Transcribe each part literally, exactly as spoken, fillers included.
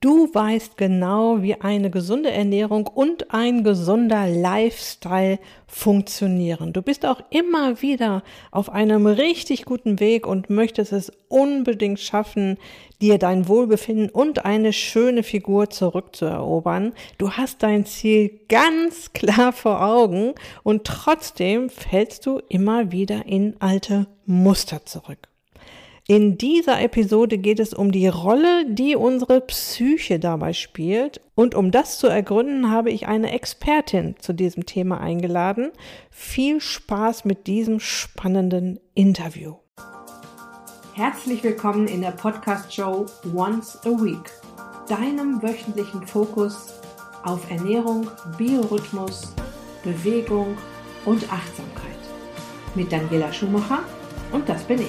Du weißt genau, wie eine gesunde Ernährung und ein gesunder Lifestyle funktionieren. Du bist auch immer wieder auf einem richtig guten Weg und möchtest es unbedingt schaffen, dir dein Wohlbefinden und eine schöne Figur zurückzuerobern. Du hast dein Ziel ganz klar vor Augen und trotzdem fällst du immer wieder in alte Muster zurück. In dieser Episode geht es um die Rolle, die unsere Psyche dabei spielt. Und um das zu ergründen, habe ich eine Expertin zu diesem Thema eingeladen. Viel Spaß mit diesem spannenden Interview. Herzlich willkommen in der Podcast-Show Once a Week, deinem wöchentlichen Fokus auf Ernährung, Biorhythmus, Bewegung und Achtsamkeit. Mit Daniela Schumacher und das bin ich.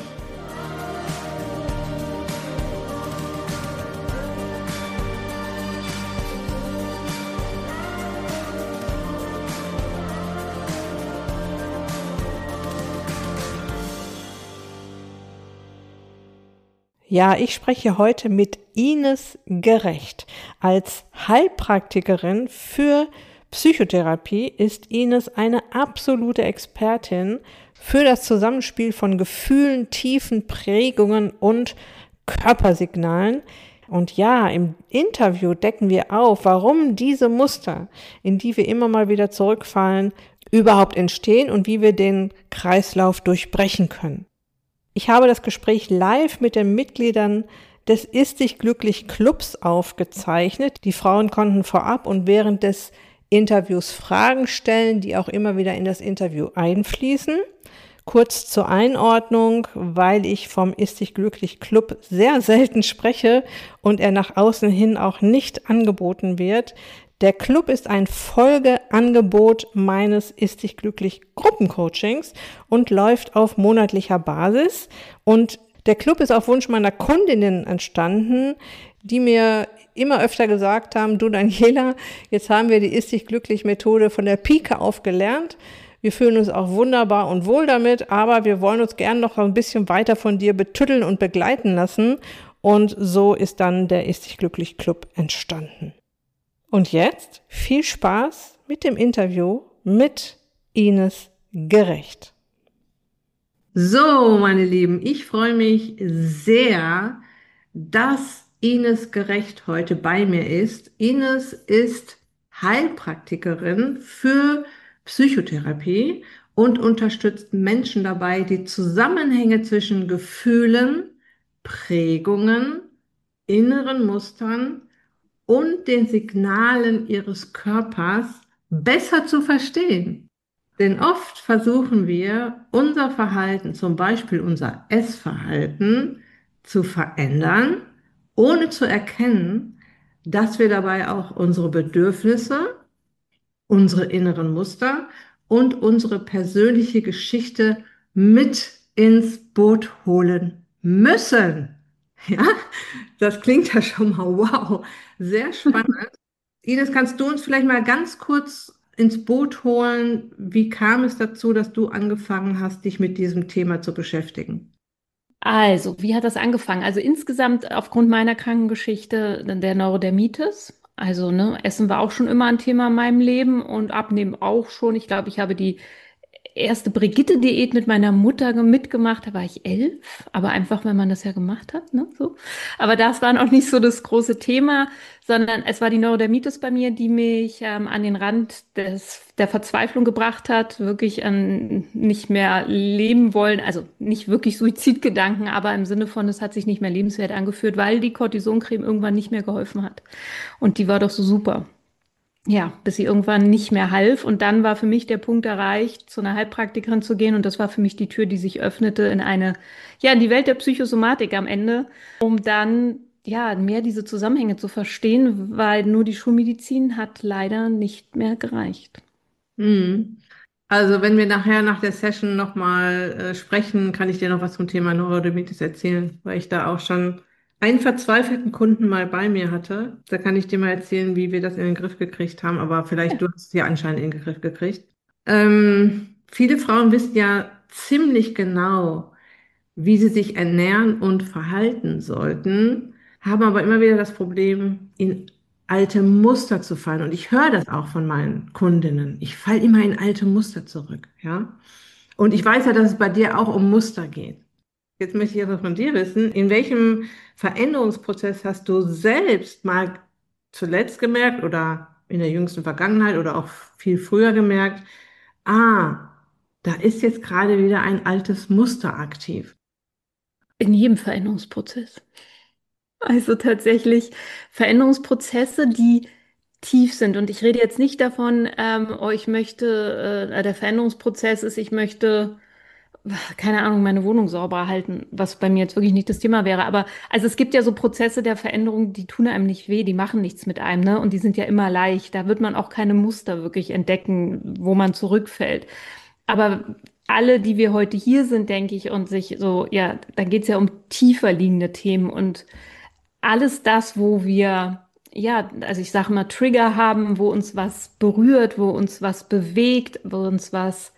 Ja, ich spreche heute mit Ines Gerecht. Als Heilpraktikerin für Psychotherapie ist Ines eine absolute Expertin für das Zusammenspiel von Gefühlen, tiefen Prägungen und Körpersignalen. Und ja, im Interview decken wir auf, warum diese Muster, in die wir immer mal wieder zurückfallen, überhaupt entstehen und wie wir den Kreislauf durchbrechen können. Ich habe das Gespräch live mit den Mitgliedern des Ist dich glücklich Clubs aufgezeichnet. Die Frauen konnten vorab und während des Interviews Fragen stellen, die auch immer wieder in das Interview einfließen. Kurz zur Einordnung, weil ich vom Ist dich glücklich Club sehr selten spreche und er nach außen hin auch nicht angeboten wird. Der Club ist ein Folgeangebot meines Ist dich glücklich Gruppencoachings und läuft auf monatlicher Basis. Und der Club ist auf Wunsch meiner Kundinnen entstanden, die mir immer öfter gesagt haben, du Daniela, jetzt haben wir die Ist dich glücklich Methode von der Pike auf gelernt. Wir fühlen uns auch wunderbar und wohl damit, aber wir wollen uns gern noch ein bisschen weiter von dir betütteln und begleiten lassen. Und so ist dann der Ist dich glücklich Club entstanden. Und jetzt viel Spaß mit dem Interview mit Ines Gerecht. So, meine Lieben, ich freue mich sehr, dass Ines Gerecht heute bei mir ist. Ines ist Heilpraktikerin für Psychotherapie und unterstützt Menschen dabei, die Zusammenhänge zwischen Gefühlen, Prägungen, inneren Mustern und den Signalen ihres Körpers besser zu verstehen. Denn oft versuchen wir, unser Verhalten, zum Beispiel unser Essverhalten, zu verändern, ohne zu erkennen, dass wir dabei auch unsere Bedürfnisse, unsere inneren Muster und unsere persönliche Geschichte mit ins Boot holen müssen. Ja, das klingt ja schon mal wow, sehr spannend. Ines, kannst du uns vielleicht mal ganz kurz ins Boot holen? Wie kam es dazu, dass du angefangen hast, dich mit diesem Thema zu beschäftigen? Also, wie hat das angefangen? Also insgesamt aufgrund meiner Krankengeschichte der Neurodermitis. Also, ne, Essen war auch schon immer ein Thema in meinem Leben und Abnehmen auch schon. Ich glaube, ich habe die erste Brigitte-Diät mit meiner Mutter ge- mitgemacht, da war ich elf, aber einfach, wenn man das ja gemacht hat, ne, so. Aber das war noch nicht so das große Thema, sondern es war die Neurodermitis bei mir, die mich ähm, an den Rand des, der Verzweiflung gebracht hat, wirklich an nicht mehr leben wollen, also nicht wirklich Suizidgedanken, aber im Sinne von, es hat sich nicht mehr lebenswert angefühlt, weil die Cortisoncreme irgendwann nicht mehr geholfen hat. Und die war doch so super. Ja, bis sie irgendwann nicht mehr half. Und dann war für mich der Punkt erreicht, zu einer Heilpraktikerin zu gehen. Und das war für mich die Tür, die sich öffnete in eine, ja, in die Welt der Psychosomatik am Ende, um dann, ja, mehr diese Zusammenhänge zu verstehen, weil nur die Schulmedizin hat leider nicht mehr gereicht. Hm. Also wenn wir nachher nach der Session nochmal äh, sprechen, kann ich dir noch was zum Thema Neurodermitis erzählen, weil ich da auch schon einen verzweifelten Kunden mal bei mir hatte. Da kann ich dir mal erzählen, wie wir das in den Griff gekriegt haben, aber vielleicht Ja. du hast es ja anscheinend in den Griff gekriegt. Ähm, viele Frauen wissen ja ziemlich genau, wie sie sich ernähren und verhalten sollten. haben aber immer wieder das Problem, in alte Muster zu fallen. Und ich höre das auch von meinen Kundinnen. Ich falle immer in alte Muster zurück, ja. Und ich weiß ja, dass es bei dir auch um Muster geht. Jetzt möchte ich aber von dir wissen, in welchem Veränderungsprozess hast du selbst mal zuletzt gemerkt oder in der jüngsten Vergangenheit oder auch viel früher gemerkt, ah, da ist jetzt gerade wieder ein altes Muster aktiv. In jedem Veränderungsprozess. Also tatsächlich Veränderungsprozesse, die tief sind. Und ich rede jetzt nicht davon, ähm, oh, ich möchte, äh, der Veränderungsprozess ist, ich möchte, keine Ahnung, meine Wohnung sauber halten, was bei mir jetzt wirklich nicht das Thema wäre. Aber also es gibt ja so Prozesse der Veränderung, die tun einem nicht weh, die machen nichts mit einem, ne? Und die sind ja immer leicht. Da wird man auch keine Muster wirklich entdecken, wo man zurückfällt. Aber alle, die wir heute hier sind, denke ich, und sich so, ja, da geht es ja um tiefer liegende Themen und alles das, wo wir, ja, also ich sage mal, Trigger haben, wo uns was berührt, wo uns was bewegt, wo uns was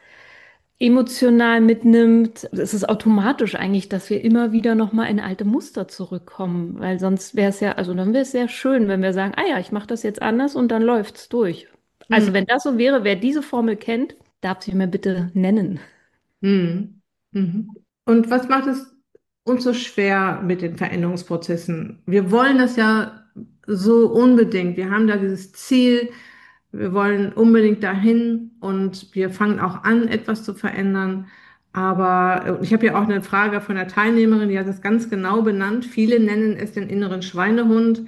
emotional mitnimmt, es ist automatisch eigentlich, dass wir immer wieder nochmal in alte Muster zurückkommen, weil sonst wäre es ja, also dann wäre es sehr schön, wenn wir sagen, ah ja, ich mache das jetzt anders und dann läuft's durch. Hm. Also wenn das so wäre, wer diese Formel kennt, darf sie mir bitte nennen. Hm. Mhm. Und was macht es uns so schwer mit den Veränderungsprozessen? Wir wollen das ja so unbedingt. Wir haben da dieses Ziel, wir wollen unbedingt dahin und wir fangen auch an, etwas zu verändern. Aber äh, ich habe ja auch eine Frage von einer Teilnehmerin, die hat das ganz genau benannt. Viele nennen es den inneren Schweinehund.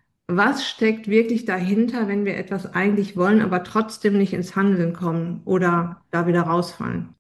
Was steckt wirklich dahinter, wenn wir etwas eigentlich wollen, aber trotzdem nicht ins Handeln kommen oder da wieder rausfallen?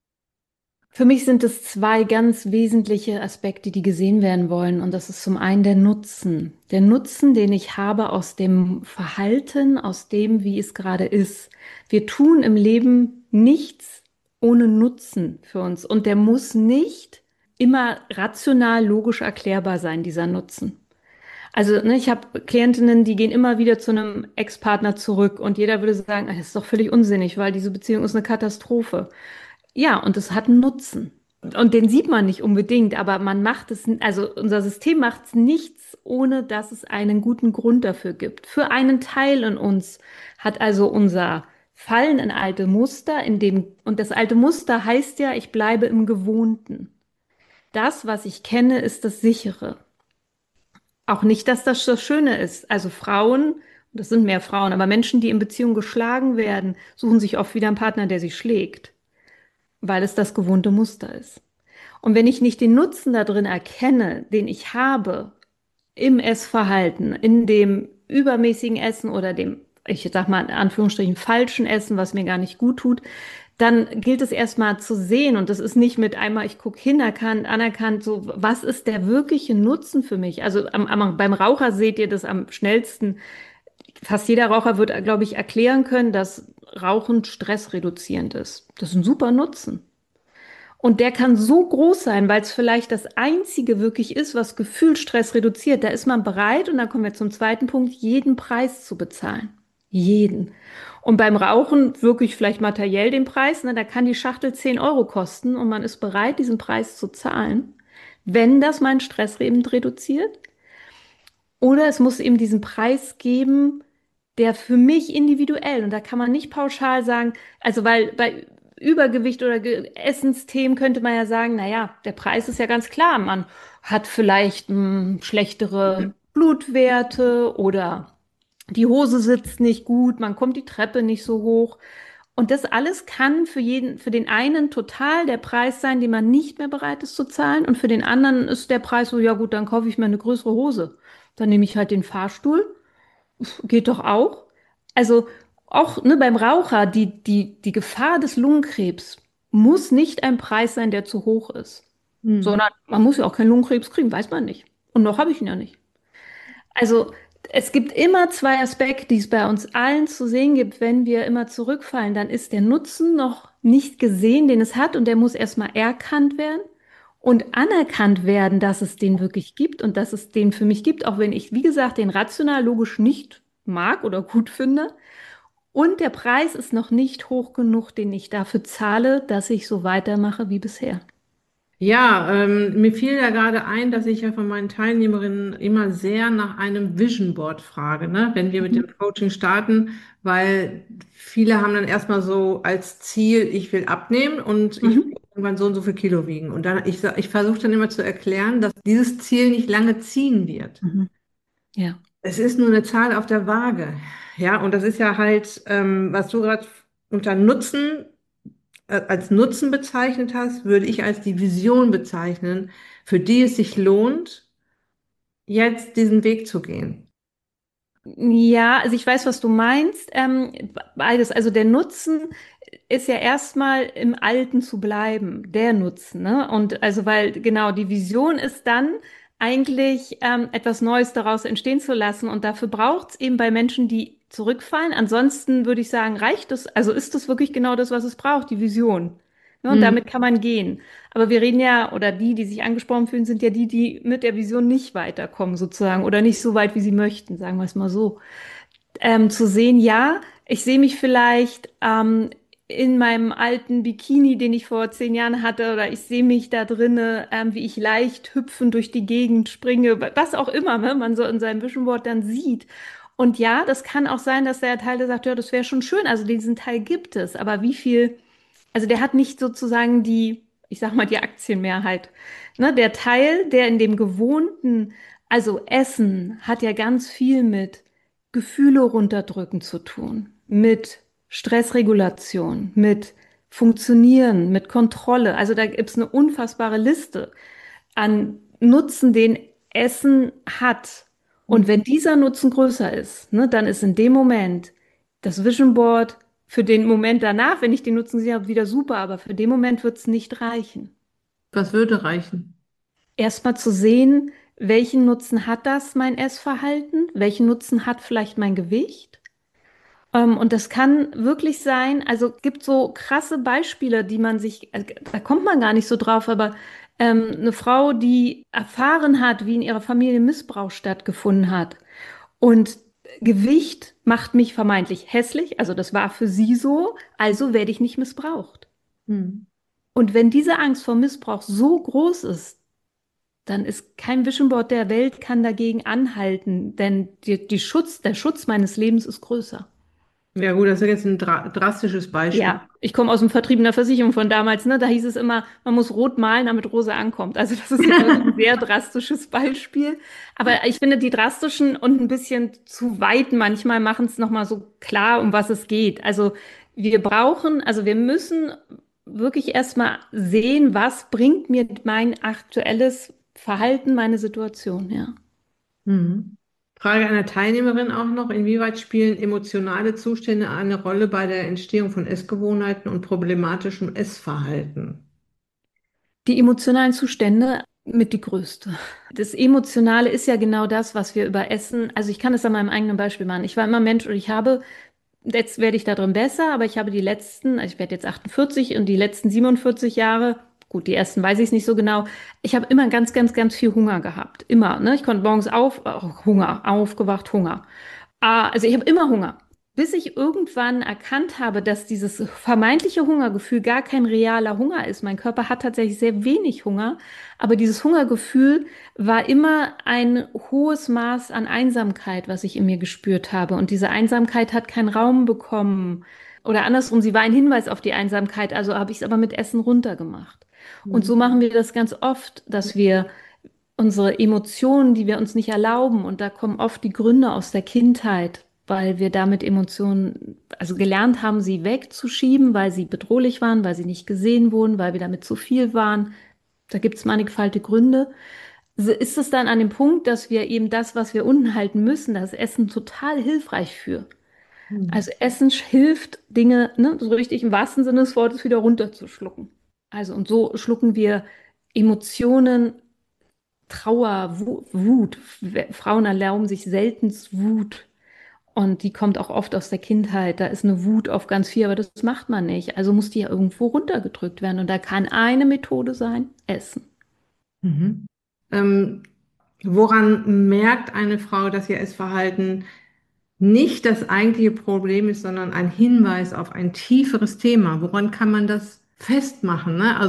Für mich sind es zwei ganz wesentliche Aspekte, die gesehen werden wollen. Und das ist zum einen der Nutzen. Der Nutzen, den ich habe aus dem Verhalten, aus dem, wie es gerade ist. Wir tun im Leben nichts ohne Nutzen für uns. Und der muss nicht immer rational, logisch erklärbar sein, dieser Nutzen. Also, ne, ich habe Klientinnen, die gehen immer wieder zu einem Ex-Partner zurück und jeder würde sagen, "Ah, das ist doch völlig unsinnig, weil diese Beziehung ist eine Katastrophe." Ja, und es hat einen Nutzen. Und den sieht man nicht unbedingt, aber man macht es, also unser System macht es nichts, ohne dass es einen guten Grund dafür gibt. Für einen Teil in uns hat also unser Fallen in alte Muster, in dem, und das alte Muster heißt ja, ich bleibe im Gewohnten. Das, was ich kenne, ist das Sichere. Auch nicht, dass das das Schöne ist. Also Frauen, und das sind mehr Frauen, aber Menschen, die in Beziehung geschlagen werden, suchen sich oft wieder einen Partner, der sie schlägt, weil es das gewohnte Muster ist. Und wenn ich nicht den Nutzen da drin erkenne, den ich habe im Essverhalten, in dem übermäßigen Essen oder dem, ich sag mal in Anführungsstrichen, falschen Essen, was mir gar nicht gut tut, dann gilt es erstmal zu sehen. Und das ist nicht mit einmal, ich gucke hin, erkannt, anerkannt, so, was ist der wirkliche Nutzen für mich? Also am, am, beim Raucher seht ihr das am schnellsten. Fast jeder Raucher wird, glaube ich, erklären können, dass Rauchen stressreduzierend ist. Das ist ein super Nutzen. Und der kann so groß sein, weil es vielleicht das Einzige wirklich ist, was Gefühlsstress reduziert. Da ist man bereit, und dann kommen wir zum zweiten Punkt, jeden Preis zu bezahlen. Jeden. Und beim Rauchen wirklich vielleicht materiell den Preis, ne, da kann die Schachtel zehn Euro kosten und man ist bereit, diesen Preis zu zahlen, wenn das meinen Stress eben reduziert. Oder es muss eben diesen Preis geben, der für mich individuell, und da kann man nicht pauschal sagen, also weil bei Übergewicht oder Ge- Essensthemen könnte man ja sagen, naja, der Preis ist ja ganz klar, man hat vielleicht mh, schlechtere Blutwerte oder die Hose sitzt nicht gut, man kommt die Treppe nicht so hoch. Und das alles kann für jeden, für den einen total der Preis sein, den man nicht mehr bereit ist zu zahlen. Und für den anderen ist der Preis so, ja gut, dann kaufe ich mir eine größere Hose. Dann nehme ich halt den Fahrstuhl. Geht doch auch. Also auch ne, beim Raucher, die, die, die Gefahr des Lungenkrebs muss nicht ein Preis sein, der zu hoch ist. Hm. Sondern man muss ja auch keinen Lungenkrebs kriegen, weiß man nicht. Und noch habe ich ihn ja nicht. Also es gibt immer zwei Aspekte, die es bei uns allen zu sehen gibt, wenn wir immer zurückfallen. Dann ist der Nutzen noch nicht gesehen, den es hat, und der muss erstmal erkannt werden und anerkannt werden, dass es den wirklich gibt und dass es den für mich gibt, auch wenn ich, wie gesagt, den rational logisch nicht mag oder gut finde. Und der Preis ist noch nicht hoch genug, den ich dafür zahle, dass ich so weitermache wie bisher. Ja, ähm, mir fiel ja gerade ein, dass ich ja von meinen Teilnehmerinnen immer sehr nach einem Vision Board frage, ne? Wenn wir mit dem Mhm. Coaching starten, weil viele haben dann erstmal so als Ziel, ich will abnehmen und ich will Mhm. irgendwann so und so viel Kilo wiegen. Und dann, ich, sa- ich versuche dann immer zu erklären, dass dieses Ziel nicht lange ziehen wird. Mhm. Ja. Es ist nur eine Zahl auf der Waage. Ja, und das ist ja halt, ähm, was du gerade unter Nutzen äh, als Nutzen bezeichnet hast, würde ich als die Vision bezeichnen, für die es sich lohnt, jetzt diesen Weg zu gehen. Ja, also ich weiß, was du meinst. Ähm, beides. Also der Nutzen ist ja erstmal im Alten zu bleiben, der Nutzen, ne? Und also weil genau die Vision ist dann eigentlich ähm, etwas Neues daraus entstehen zu lassen. Und dafür braucht es eben bei Menschen, die zurückfallen. Ansonsten würde ich sagen, reicht es, also ist es wirklich genau das, was es braucht, die Vision. Ne? Und Hm. damit kann man gehen. Aber wir reden ja, oder die, die sich angesprochen fühlen, sind ja die, die mit der Vision nicht weiterkommen, sozusagen, oder nicht so weit, wie sie möchten, sagen wir es mal so. Ähm, zu sehen, ja, ich sehe mich vielleicht ähm, in meinem alten Bikini, den ich vor zehn Jahren hatte, oder ich sehe mich da drinne, ähm, wie ich leicht hüpfend durch die Gegend springe, was auch immer, ne, man so in seinem Vision Board dann sieht. Und ja, das kann auch sein, dass der Teil, der sagt, ja, das wäre schon schön, also diesen Teil gibt es, aber wie viel, also der hat nicht sozusagen die, ich sag mal, die Aktienmehrheit. Ne, der Teil, der in dem gewohnten, also Essen, hat ja ganz viel mit Gefühle runterdrücken zu tun, mit Stressregulation, mit Funktionieren, mit Kontrolle. Also da gibt's eine unfassbare Liste an Nutzen, den Essen hat. Und Hm. wenn dieser Nutzen größer ist, ne, dann ist in dem Moment das Vision Board für den Moment danach, wenn ich den Nutzen sehe, wieder super, aber für den Moment wird es nicht reichen. Was würde reichen? Erstmal zu sehen, welchen Nutzen hat das mein Essverhalten? Welchen Nutzen hat vielleicht mein Gewicht? Ähm, und das kann wirklich sein, also gibt so krasse Beispiele, die man sich, äh, da kommt man gar nicht so drauf, aber ähm, eine Frau, die erfahren hat, wie in ihrer Familie Missbrauch stattgefunden hat und Gewicht macht mich vermeintlich hässlich, also das war für sie so, also werde ich nicht missbraucht. Hm. Und wenn diese Angst vor Missbrauch so groß ist, dann ist kein Vision Board der Welt kann dagegen anhalten, denn die, die Schutz, der Schutz meines Lebens ist größer. Ja gut, das ist jetzt ein dra drastisches Beispiel. Ja, ich komme aus dem Vertrieb einer Versicherung von damals, ne? Da hieß es immer, man muss rot malen, damit rosa ankommt. Also das ist jetzt wirklich ein sehr drastisches Beispiel. Aber ich finde, die drastischen und ein bisschen zu weit manchmal machen es nochmal so klar, um was es geht. Also wir brauchen, also wir müssen wirklich erstmal sehen, was bringt mir mein aktuelles Verhalten, meine Situation, ja. Mhm. Frage einer Teilnehmerin auch noch, inwieweit spielen emotionale Zustände eine Rolle bei der Entstehung von Essgewohnheiten und problematischem Essverhalten? Die emotionalen Zustände mit die größte. Das Emotionale ist ja genau das, was wir über Essen, also ich kann es an meinem eigenen Beispiel machen. Ich war immer Mensch und ich habe, jetzt werde ich da drin besser, aber ich habe die letzten, also ich werde jetzt achtundvierzig und die letzten siebenundvierzig Jahre, gut, die ersten weiß ich es nicht so genau, ich habe immer ganz, ganz, ganz viel Hunger gehabt. Immer, ne? Ich konnte morgens auf, oh, Hunger, aufgewacht, Hunger. Ah, also ich habe immer Hunger. Bis ich irgendwann erkannt habe, dass dieses vermeintliche Hungergefühl gar kein realer Hunger ist. Mein Körper hat tatsächlich sehr wenig Hunger, aber dieses Hungergefühl war immer ein hohes Maß an Einsamkeit, was ich in mir gespürt habe. Und diese Einsamkeit hat keinen Raum bekommen. Oder andersrum, sie war ein Hinweis auf die Einsamkeit, also habe ich es aber mit Essen runtergemacht. Und Mhm. so machen wir das ganz oft, dass wir unsere Emotionen, die wir uns nicht erlauben. Und da kommen oft die Gründe aus der Kindheit, weil wir damit Emotionen, also gelernt haben, sie wegzuschieben, weil sie bedrohlich waren, weil sie nicht gesehen wurden, weil wir damit zu viel waren. Da gibt es mannigfaltige Gründe. So ist es dann an dem Punkt, dass wir eben das, was wir unten halten müssen, das Essen total hilfreich für. Mhm. Also Essen hilft, Dinge, ne, so richtig im wahrsten Sinne des Wortes wieder runterzuschlucken. Also und so schlucken wir Emotionen Trauer, Wu- Wut. W- Frauen erlauben sich selten Wut. Und die kommt auch oft aus der Kindheit. Da ist eine Wut auf ganz viel, aber das macht man nicht. Also muss die ja irgendwo runtergedrückt werden. Und da kann eine Methode sein, Essen. Mhm. Ähm, woran merkt eine Frau, dass ihr Essverhalten nicht das eigentliche Problem ist, sondern ein Hinweis auf ein tieferes Thema? Woran kann man das festmachen, ne? Also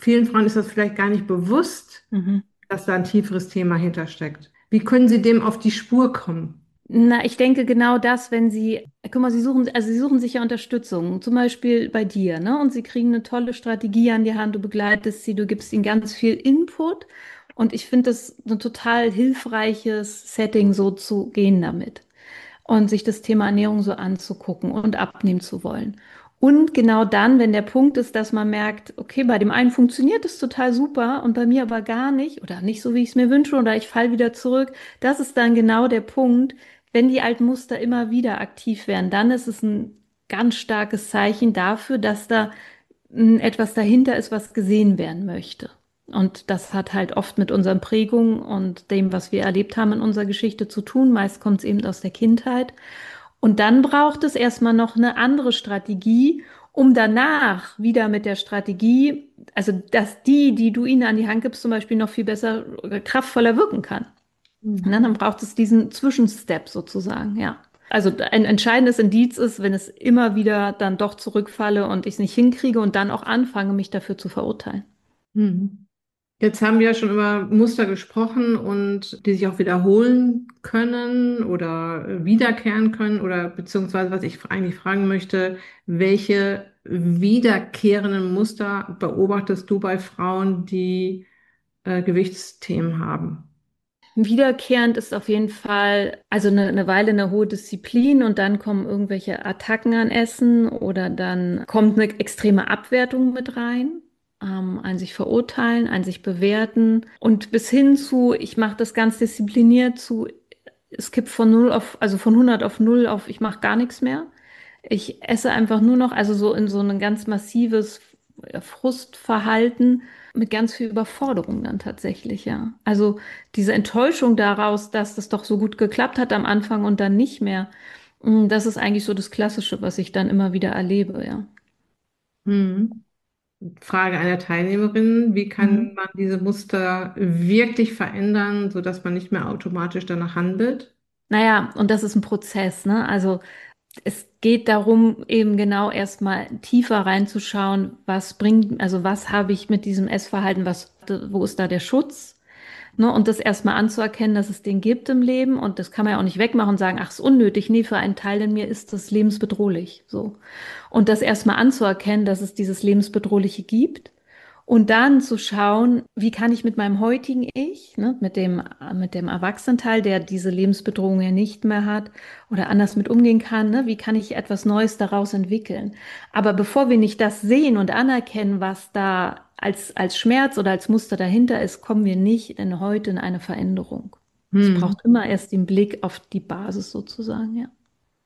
vielen Frauen ist das vielleicht gar nicht bewusst, Mhm. dass da ein tieferes Thema hintersteckt. Wie können sie dem auf die Spur kommen? Na, ich denke genau das, wenn Sie, guck mal, Sie suchen, also Sie suchen sich ja Unterstützung, zum Beispiel bei dir, ne? Und Sie kriegen eine tolle Strategie an die Hand, du begleitest sie, du gibst ihnen ganz viel Input. Und ich finde das ein total hilfreiches Setting, so zu gehen damit und sich das Thema Ernährung so anzugucken und abnehmen zu wollen. Und genau dann, wenn der Punkt ist, dass man merkt, okay, bei dem einen funktioniert es total super und bei mir aber gar nicht oder nicht so, wie ich es mir wünsche oder ich falle wieder zurück, das ist dann genau der Punkt, wenn die alten Muster immer wieder aktiv werden, dann ist es ein ganz starkes Zeichen dafür, dass da mh, etwas dahinter ist, was gesehen werden möchte. Und das hat halt oft mit unseren Prägungen und dem, was wir erlebt haben in unserer Geschichte zu tun. Meist kommt es eben aus der Kindheit. Und dann braucht es erstmal noch eine andere Strategie, um danach wieder mit der Strategie, also dass die, die du ihnen an die Hand gibst, zum Beispiel noch viel besser, äh, kraftvoller wirken kann. Ne, Mhm. dann braucht es diesen Zwischenstep sozusagen, ja. Also ein entscheidendes Indiz ist, wenn es immer wieder dann doch zurückfalle und ich es nicht hinkriege und dann auch anfange, mich dafür zu verurteilen. Mhm. Jetzt haben wir ja schon über Muster gesprochen und die sich auch wiederholen können oder äh, wiederkehren können oder beziehungsweise, was ich eigentlich fragen möchte, welche wiederkehrenden Muster beobachtest du bei Frauen, die äh, Gewichtsthemen haben? Wiederkehrend ist auf jeden Fall, also eine, eine Weile eine hohe Disziplin und dann kommen irgendwelche Attacken an Essen oder dann kommt eine extreme Abwertung mit rein. Ähm, ein sich verurteilen, ein sich bewerten und bis hin zu, ich mache das ganz diszipliniert zu, es kippt von null auf, also von hundert auf null auf, ich mache gar nichts mehr. Ich esse einfach nur noch, also so in so ein ganz massives Frustverhalten mit ganz viel Überforderung dann tatsächlich, ja. Also diese Enttäuschung daraus, dass das doch so gut geklappt hat am Anfang und dann nicht mehr, mm, das ist eigentlich so das Klassische, was ich dann immer wieder erlebe, ja. Mhm. Frage einer Teilnehmerin, wie Mhm. kann man diese Muster wirklich verändern, sodass man nicht mehr automatisch danach handelt? Naja, und das ist ein Prozess, ne? Also es geht darum, eben genau erstmal tiefer reinzuschauen, was bringt, also was habe ich mit diesem Essverhalten, was, wo ist da der Schutz? Ne, und das erstmal anzuerkennen, dass es den gibt im Leben und das kann man ja auch nicht wegmachen und sagen, ach, ist unnötig. Nee, für einen Teil in mir ist das lebensbedrohlich. So. Und das erstmal anzuerkennen, dass es dieses Lebensbedrohliche gibt und dann zu schauen, wie kann ich mit meinem heutigen Ich, ne, mit dem, mit dem Erwachsenenteil, der diese Lebensbedrohung ja nicht mehr hat oder anders mit umgehen kann, ne, wie kann ich etwas Neues daraus entwickeln? Aber bevor wir nicht das sehen und anerkennen, was da als, als Schmerz oder als Muster dahinter ist, kommen wir nicht in heute in eine Veränderung. Es Mhm. braucht immer erst den Blick auf die Basis sozusagen, ja.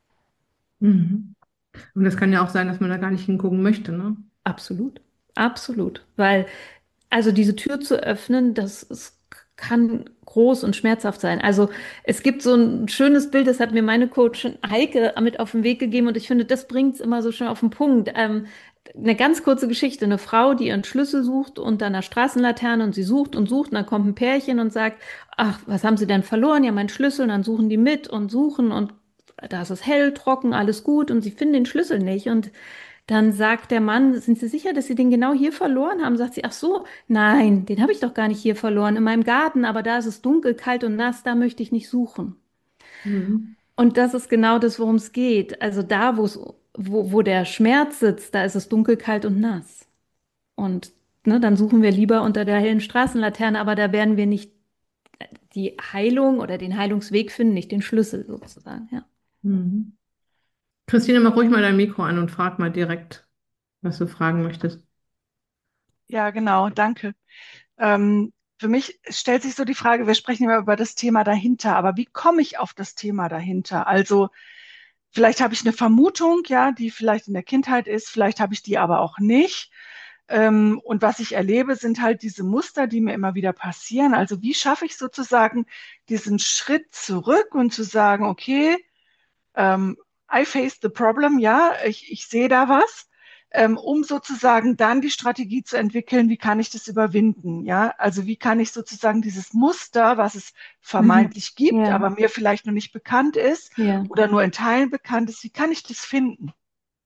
Mhm. Und das kann ja auch sein, dass man da gar nicht hingucken möchte, ne? Absolut. Absolut. Weil, also diese Tür zu öffnen, das ist, kann groß und schmerzhaft sein. Also es gibt so ein schönes Bild, das hat mir meine Coachin Heike mit auf den Weg gegeben und ich finde, das bringt es immer so schön auf den Punkt. Ähm, eine ganz kurze Geschichte, eine Frau, die ihren Schlüssel sucht unter einer Straßenlaterne und sie sucht und sucht und dann kommt ein Pärchen und sagt, ach, was haben Sie denn verloren? Ja, mein Schlüssel. Und dann suchen die mit und suchen und da ist es hell, trocken, alles gut und sie finden den Schlüssel nicht und dann sagt der Mann, sind Sie sicher, dass Sie den genau hier verloren haben? Sagt sie, ach so, nein, den habe ich doch gar nicht hier verloren, in meinem Garten, aber da ist es dunkel, kalt und nass, da möchte ich nicht suchen. Mhm. Und das ist genau das, worum es geht. Also da, wo es, wo, wo der Schmerz sitzt, da ist es dunkel, kalt und nass. Und ne, dann suchen wir lieber unter der hellen Straßenlaterne, aber da werden wir nicht die Heilung oder den Heilungsweg finden, nicht den Schlüssel sozusagen, ja. Mhm. Christine, mach ruhig mal dein Mikro an und frag mal direkt, was du fragen möchtest. Ja, genau, danke. Ähm, für mich stellt sich so die Frage, wir sprechen immer über das Thema dahinter, aber wie komme ich auf das Thema dahinter? Also vielleicht habe ich eine Vermutung, ja, die vielleicht in der Kindheit ist, vielleicht habe ich die aber auch nicht. Ähm, und was ich erlebe, sind halt diese Muster, die mir immer wieder passieren. Also wie schaffe ich sozusagen diesen Schritt zurück und zu sagen, okay, ähm, I face the problem, ja, ich, ich sehe da was, ähm, um sozusagen dann die Strategie zu entwickeln, wie kann ich das überwinden, ja, also wie kann ich sozusagen dieses Muster, was es Mhm. vermeintlich gibt, Ja, aber mir vielleicht noch nicht bekannt ist ja. oder nur in Teilen bekannt ist, wie kann ich das finden?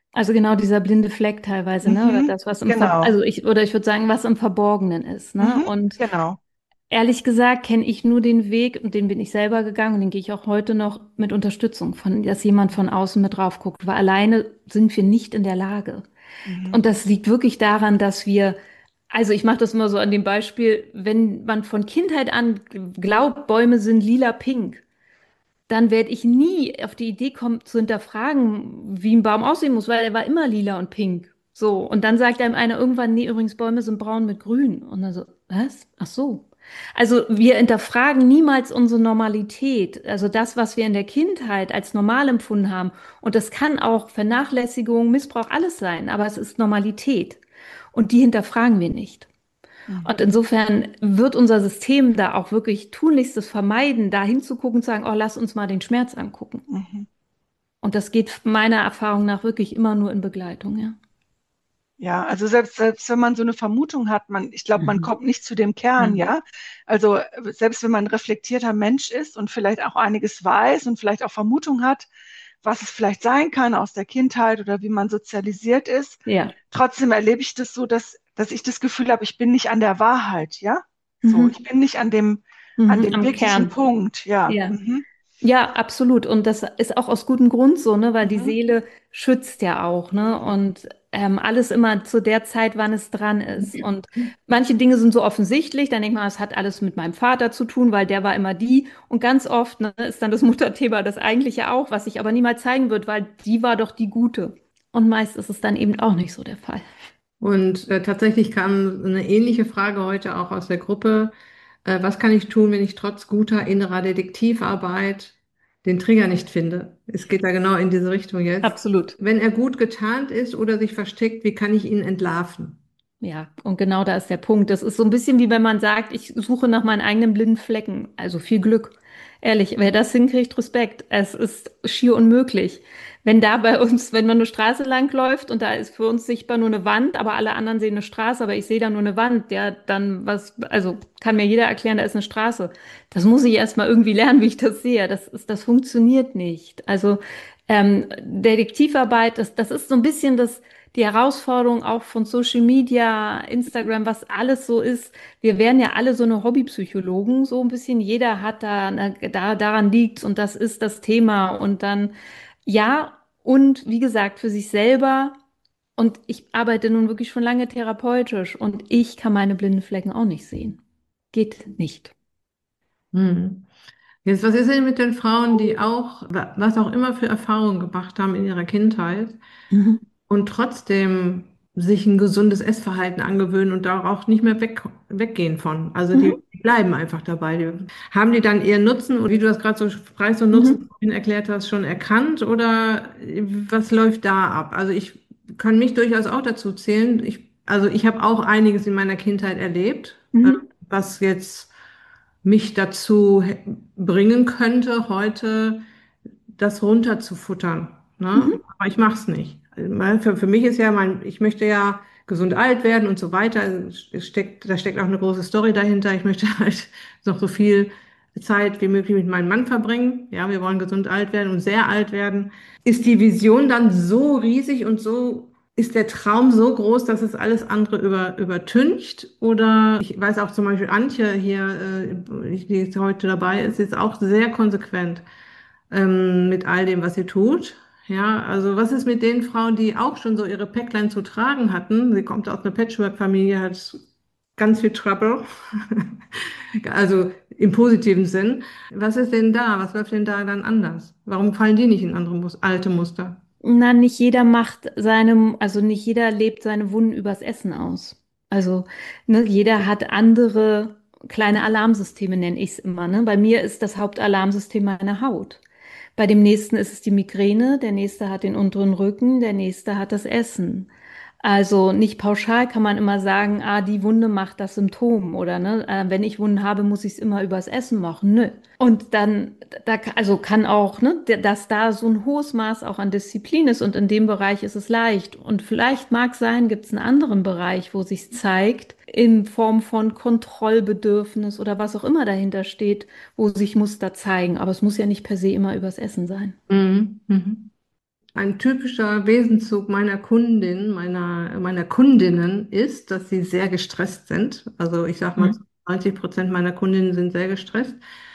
Also genau dieser blinde Fleck teilweise, ne? Oder Mhm, das, was im Ver genau. also ich, oder ich würde sagen, was im Verborgenen ist, ne? Mhm, Und genau. ehrlich gesagt kenne ich nur den Weg und den bin ich selber gegangen und den gehe ich auch heute noch mit Unterstützung von, dass jemand von außen mit drauf guckt, weil alleine sind wir nicht in der Lage. Mhm. Und das liegt wirklich daran, dass wir, also ich mache das immer so an dem Beispiel, wenn man von Kindheit an glaubt, Bäume sind lila-pink, dann werde ich nie auf die Idee kommen zu hinterfragen, wie ein Baum aussehen muss, weil er war immer lila und pink. So, und dann sagt einem einer irgendwann, nee, übrigens, Bäume sind braun mit grün. Und dann so, was? Ach so. Also wir hinterfragen niemals unsere Normalität, also das, was wir in der Kindheit als normal empfunden haben. Und das kann auch Vernachlässigung, Missbrauch, alles sein, aber es ist Normalität. Und die hinterfragen wir nicht. Und Mhm. insofern wird unser System da auch wirklich tunlichstes vermeiden, da hinzugucken und sagen, oh, lass uns mal den Schmerz angucken. Mhm. Und das geht meiner Erfahrung nach wirklich immer nur in Begleitung, ja. Ja, also selbst, selbst wenn man so eine Vermutung hat, man, ich glaube, man Mhm. kommt nicht zu dem Kern, Mhm. ja. Also äh, selbst wenn man ein reflektierter Mensch ist und vielleicht auch einiges weiß und vielleicht auch Vermutung hat, was es vielleicht sein kann aus der Kindheit oder wie man sozialisiert ist, Ja. trotzdem erlebe ich das so, dass, dass ich das Gefühl habe, ich bin nicht an der Wahrheit, ja. So, ich Mhm. bin nicht an dem, an Mhm. dem Am wirklichen Kern. Punkt, ja. Ja. Mhm. Ja, absolut. Und das ist auch aus gutem Grund so, ne? Weil die Mhm. Seele schützt ja auch, ne? Mhm. Und ähm, alles immer zu der Zeit, wann es dran ist. Und manche Dinge sind so offensichtlich, dann denkt man, es hat alles mit meinem Vater zu tun, weil der war immer die. Und ganz oft, ne, ist dann das Mutterthema das eigentliche auch, was sich aber niemals zeigen wird, weil die war doch die Gute. Und meist ist es dann eben auch nicht so der Fall. Und äh, tatsächlich kam eine ähnliche Frage heute auch aus der Gruppe. Äh, was kann ich tun, wenn ich trotz guter innerer Detektivarbeit den Trigger nicht finde? Es geht da genau in diese Richtung jetzt. Absolut. Wenn er gut getarnt ist oder sich versteckt, wie kann ich ihn entlarven? Ja, und genau da ist der Punkt. Das ist so ein bisschen wie wenn man sagt, ich suche nach meinen eigenen blinden Flecken. Also viel Glück. Ehrlich, wer das hinkriegt, Respekt. Es ist schier unmöglich. Wenn da bei uns, wenn man eine Straße lang läuft und da ist für uns sichtbar nur eine Wand, aber alle anderen sehen eine Straße, aber ich sehe da nur eine Wand, ja, dann was, also kann mir jeder erklären, da ist eine Straße. Das muss ich erst mal irgendwie lernen, wie ich das sehe. Das ist, das funktioniert nicht. Also ähm, Detektivarbeit, das, das ist so ein bisschen das die Herausforderung auch von Social Media, Instagram, was alles so ist. Wir wären ja alle so eine Hobbypsychologen, so ein bisschen. Jeder hat da, eine, da daran liegt's und das ist das Thema. Und dann, ja, und wie gesagt, für sich selber. Und ich arbeite nun wirklich schon lange therapeutisch und ich kann meine blinden Flecken auch nicht sehen. Geht nicht. Hm. Jetzt, was ist denn mit den Frauen, die auch, wa- was auch immer für Erfahrungen gemacht haben in ihrer Kindheit Mhm. und trotzdem sich ein gesundes Essverhalten angewöhnen und da auch nicht mehr weg, weggehen von? Also die Mhm. bleiben einfach dabei. Die, haben die dann ihren Nutzen, und wie du das gerade so Preis und Nutzen Mhm. vorhin erklärt hast, schon erkannt oder was läuft da ab? Also ich kann mich durchaus auch dazu zählen. Ich, also ich habe auch einiges in meiner Kindheit erlebt, äh, Mhm. was jetzt mich dazu he- bringen könnte, heute das runterzufuttern. Ne? Mhm. Aber ich mache es nicht. Also, Für, für mich ist ja mein, ich möchte ja gesund alt werden und so weiter. Also es steckt, da steckt auch eine große Story dahinter. Ich möchte halt noch so viel Zeit wie möglich mit meinem Mann verbringen. Ja, wir wollen gesund alt werden und sehr alt werden. Ist die Vision dann so riesig und so, ist der Traum so groß, dass es alles andere über, übertüncht? Oder ich weiß auch zum Beispiel Antje hier, äh, die jetzt heute dabei ist, ist auch sehr konsequent ähm, mit all dem, was sie tut. Ja, also was ist mit den Frauen, die auch schon so ihre Päcklein zu tragen hatten? Sie kommt aus einer Patchwork-Familie, hat ganz viel Trouble, also im positiven Sinn. Was ist denn da? Was läuft denn da dann anders? Warum fallen die nicht in andere Mus alte Muster? Na, nicht jeder macht seinem, also nicht jeder lebt seine Wunden übers Essen aus. Also, ne, jeder hat andere kleine Alarmsysteme, nenne ich es immer, ne? Bei mir ist das Hauptalarmsystem meine Haut. Bei dem nächsten ist es die Migräne, der nächste hat den unteren Rücken, der nächste hat das Essen. Also nicht pauschal kann man immer sagen, ah, die Wunde macht das Symptom oder ne, äh, wenn ich Wunden habe, muss ich es immer übers Essen machen. Nö. Und dann, da, also kann auch, ne, dass da so ein hohes Maß auch an Disziplin ist und in dem Bereich ist es leicht. Und vielleicht mag sein, gibt es einen anderen Bereich, wo sich zeigt, in Form von Kontrollbedürfnis oder was auch immer dahinter steht, wo sich Muster zeigen. Aber es muss ja nicht per se immer übers Essen sein. Mhm. Mhm. ein typischer Wesenszug meiner Kundin, meiner, meiner Kundinnen ist, dass sie sehr gestresst sind. Also ich sage mal, Mhm. neunzig Prozent meiner Kundinnen sind sehr gestresst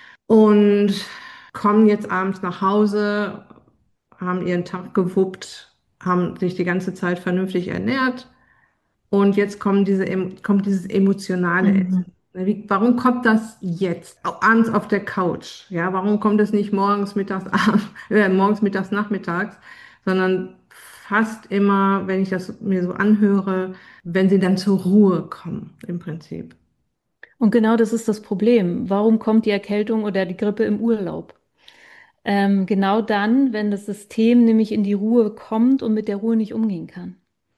und kommen jetzt abends nach Hause, haben ihren Tag gewuppt, haben sich die ganze Zeit vernünftig ernährt und jetzt kommen diese, em- kommt dieses emotionale Mhm. Essen. Ne, Wie, warum kommt das jetzt? Au- Abends auf der Couch. Ja, warum kommt es nicht morgens, mittags, abends, äh, morgens, mittags, nachmittags, sondern fast immer, wenn ich das mir so anhöre, wenn sie dann zur Ruhe kommen, im Prinzip. Und genau das ist das Problem. Warum kommt die Erkältung oder die Grippe im Urlaub? Ähm, genau dann, wenn das System nämlich in die Ruhe kommt und mit der Ruhe nicht umgehen kann.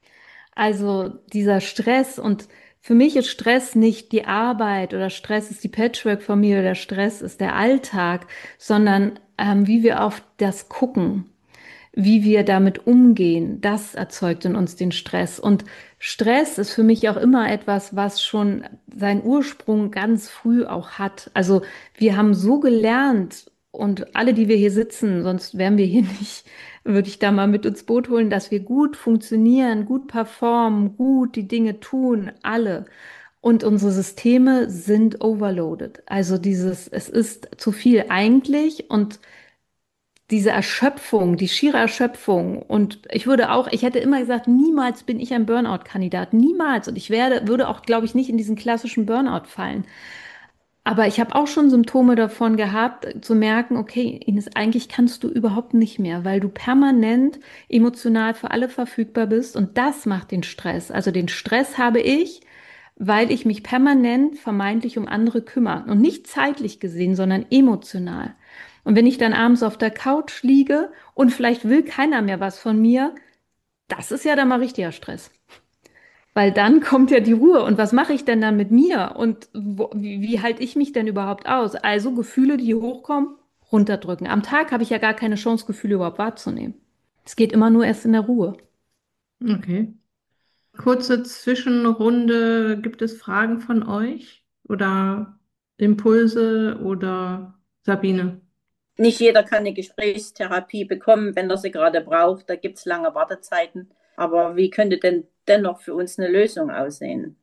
Also dieser Stress, und für mich ist Stress nicht die Arbeit oder Stress ist die Patchwork-Familie oder Stress ist der Alltag, sondern ähm, wie wir auf das gucken, wie wir damit umgehen, das erzeugt in uns den Stress. Und Stress ist für mich auch immer etwas, was schon seinen Ursprung ganz früh auch hat. Also wir haben so gelernt, und alle, die wir hier sitzen, sonst wären wir hier nicht, würde ich da mal mit ins Boot holen, dass wir gut funktionieren, gut performen, gut die Dinge tun, alle. Und unsere Systeme sind overloaded. Also dieses, es ist zu viel eigentlich, und diese Erschöpfung, die schiere Erschöpfung. Und ich würde auch, ich hätte immer gesagt, niemals bin ich ein Burnout-Kandidat. Niemals. Und ich werde, würde auch, glaube ich, nicht in diesen klassischen Burnout fallen. Aber ich habe auch schon Symptome davon gehabt, zu merken, okay, Ines, eigentlich kannst du überhaupt nicht mehr, weil du permanent emotional für alle verfügbar bist. Und das macht den Stress. Also den Stress habe ich, weil ich mich permanent vermeintlich um andere kümmere. Und nicht zeitlich gesehen, sondern emotional. Und wenn ich dann abends auf der Couch liege und vielleicht will keiner mehr was von mir, das ist ja dann mal richtiger Stress. Weil dann kommt ja die Ruhe. Und was mache ich denn dann mit mir? Und wo, wie, wie halte ich mich denn überhaupt aus? Also Gefühle, die hochkommen, runterdrücken. Am Tag habe ich ja gar keine Chance, Gefühle überhaupt wahrzunehmen. Es geht immer nur erst in der Ruhe. Okay. Kurze Zwischenrunde. Gibt es Fragen von euch oder Impulse oder Sabine? Nicht jeder kann eine Gesprächstherapie bekommen, wenn er sie gerade braucht. Da gibt es lange Wartezeiten. Aber wie könnte denn dennoch für uns eine Lösung aussehen,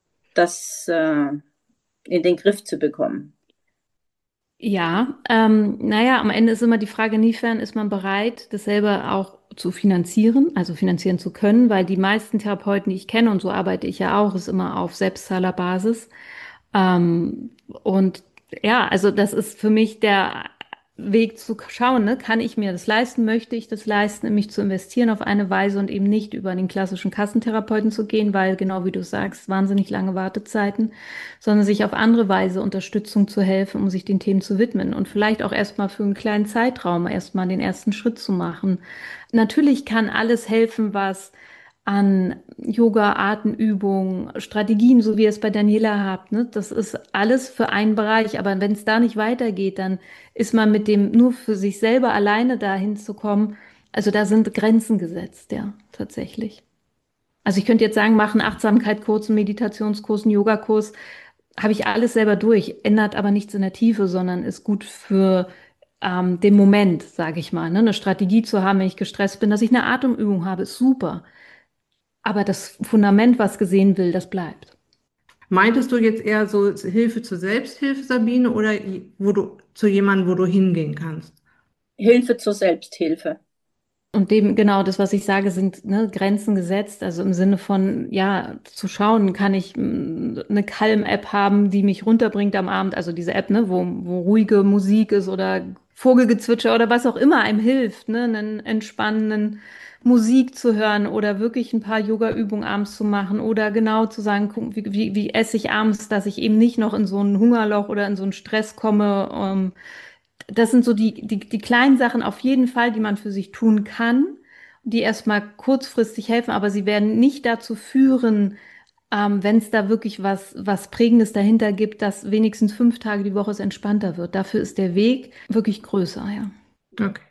das äh, in den Griff zu bekommen? Ja, ähm, naja, am Ende ist immer die Frage, inwiefern ist man bereit, das selber auch zu finanzieren, also finanzieren zu können, weil die meisten Therapeuten, die ich kenne, und so arbeite ich ja auch, ist immer auf Selbstzahlerbasis. Ähm, und ja, also das ist für mich der Weg zu schauen, ne? Kann ich mir das leisten? Möchte ich das leisten, in mich zu investieren auf eine Weise und eben nicht über den klassischen Kassentherapeuten zu gehen, weil genau wie du sagst, wahnsinnig lange Wartezeiten, sondern sich auf andere Weise Unterstützung zu helfen, um sich den Themen zu widmen und vielleicht auch erstmal für einen kleinen Zeitraum erstmal den ersten Schritt zu machen. Natürlich kann alles helfen, was an Yoga, Atemübungen, Strategien, so wie ihr es bei Daniela habt, ne? Das ist alles für einen Bereich. Aber wenn es da nicht weitergeht, dann ist man mit dem nur für sich selber alleine dahin zu kommen. Also da sind Grenzen gesetzt, ja, tatsächlich. Also ich könnte jetzt sagen, mach einen Achtsamkeitskurs, einen Meditationskurs, einen Yogakurs, habe ich alles selber durch, ändert aber nichts in der Tiefe, sondern ist gut für ähm, den Moment, sage ich mal. Ne? Eine Strategie zu haben, wenn ich gestresst bin, dass ich eine Atemübung habe, ist super. Aber das Fundament, was gesehen will, das bleibt. Meintest du jetzt eher so Hilfe zur Selbsthilfe, Sabine, oder wo du zu jemandem, wo du hingehen kannst? Hilfe zur Selbsthilfe. Und dem, genau, das, was ich sage, sind ne, Grenzen gesetzt. Also im Sinne von, ja, zu schauen, kann ich mh, eine Calm-App haben, die mich runterbringt am Abend. Also diese App, ne, wo, wo ruhige Musik ist oder Vogelgezwitscher oder was auch immer einem hilft, ne, einen entspannenden Musik zu hören oder wirklich ein paar Yoga-Übungen abends zu machen oder genau zu sagen, guck, wie, wie, wie esse ich abends, dass ich eben nicht noch in so ein Hungerloch oder in so einen Stress komme. Ähm, das sind so die, die, die kleinen Sachen auf jeden Fall, die man für sich tun kann, die erstmal kurzfristig helfen, aber sie werden nicht dazu führen, ähm, wenn es da wirklich was, was Prägendes dahinter gibt, dass wenigstens fünf Tage die Woche es entspannter wird. Dafür ist der Weg wirklich größer, ja. Okay.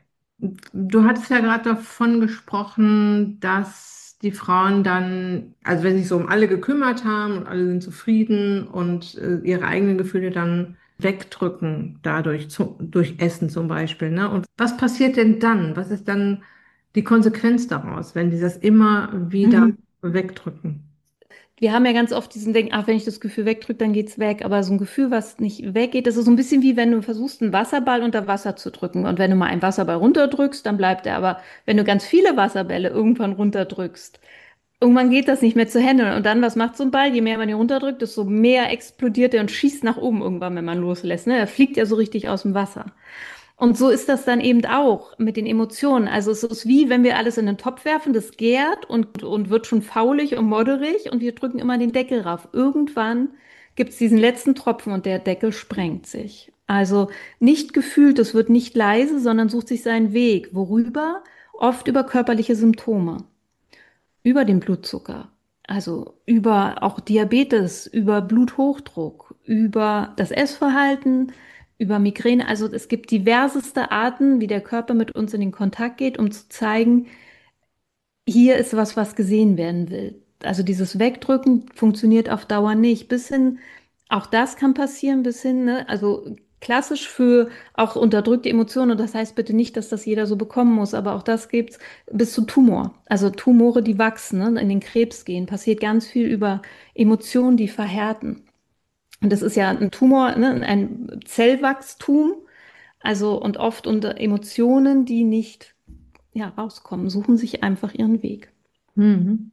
Du hattest ja gerade davon gesprochen, dass die Frauen dann, also wenn sie sich so um alle gekümmert haben und alle sind zufrieden und äh, ihre eigenen Gefühle dann wegdrücken, dadurch, zu, durch Essen zum Beispiel, ne? Und was passiert denn dann? Was ist dann die Konsequenz daraus, wenn die das immer wieder Mhm. wegdrücken? Wir haben ja ganz oft diesen Denken, ach, wenn ich das Gefühl wegdrücke, dann geht's weg. Aber so ein Gefühl, was nicht weggeht, das ist so ein bisschen wie wenn du versuchst, einen Wasserball unter Wasser zu drücken. Und wenn du mal einen Wasserball runterdrückst, dann bleibt er. Aber wenn du ganz viele Wasserbälle irgendwann runterdrückst, irgendwann geht das nicht mehr zu handeln. Und dann, was macht so ein Ball? Je mehr man ihn runterdrückt, desto mehr explodiert er und schießt nach oben irgendwann, wenn man loslässt. Ne? Er fliegt ja so richtig aus dem Wasser. Und so ist das dann eben auch mit den Emotionen. Also es ist wie, wenn wir alles in den Topf werfen, das gärt und, und wird schon faulig und modderig und wir drücken immer den Deckel rauf. Irgendwann gibt es diesen letzten Tropfen und der Deckel sprengt sich. Also nicht gefühlt, es wird nicht leise, sondern sucht sich seinen Weg. Worüber? Oft über körperliche Symptome, über den Blutzucker, also über auch Diabetes, über Bluthochdruck, über das Essverhalten, über Migräne. Also es gibt diverseste Arten, wie der Körper mit uns in den Kontakt geht, um zu zeigen, hier ist was, was gesehen werden will. Also dieses Wegdrücken funktioniert auf Dauer nicht. Bis hin, auch das kann passieren, bis hin, ne, also klassisch für auch unterdrückte Emotionen. Und das heißt bitte nicht, dass das jeder so bekommen muss, aber auch das gibt's bis zu Tumor. Also Tumore, die wachsen, ne, in den Krebs gehen. Passiert ganz viel über Emotionen, die verhärten. Und das ist ja ein Tumor, ne, ein Zellwachstum. Also und oft unter Emotionen, die nicht ja, rauskommen, suchen sich einfach ihren Weg. Mhm.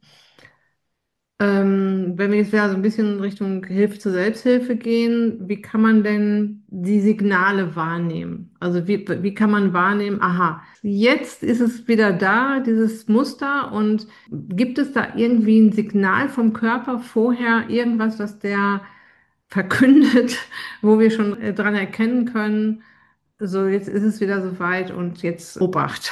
Ähm, wenn wir jetzt wieder so ein bisschen in Richtung Hilfe zur Selbsthilfe gehen, wie kann man denn die Signale wahrnehmen? Also wie, wie kann man wahrnehmen, aha, jetzt ist es wieder da, dieses Muster, und gibt es da irgendwie ein Signal vom Körper vorher, irgendwas, was der verkündet, wo wir schon äh, dran erkennen können, so jetzt ist es wieder soweit und jetzt Obacht.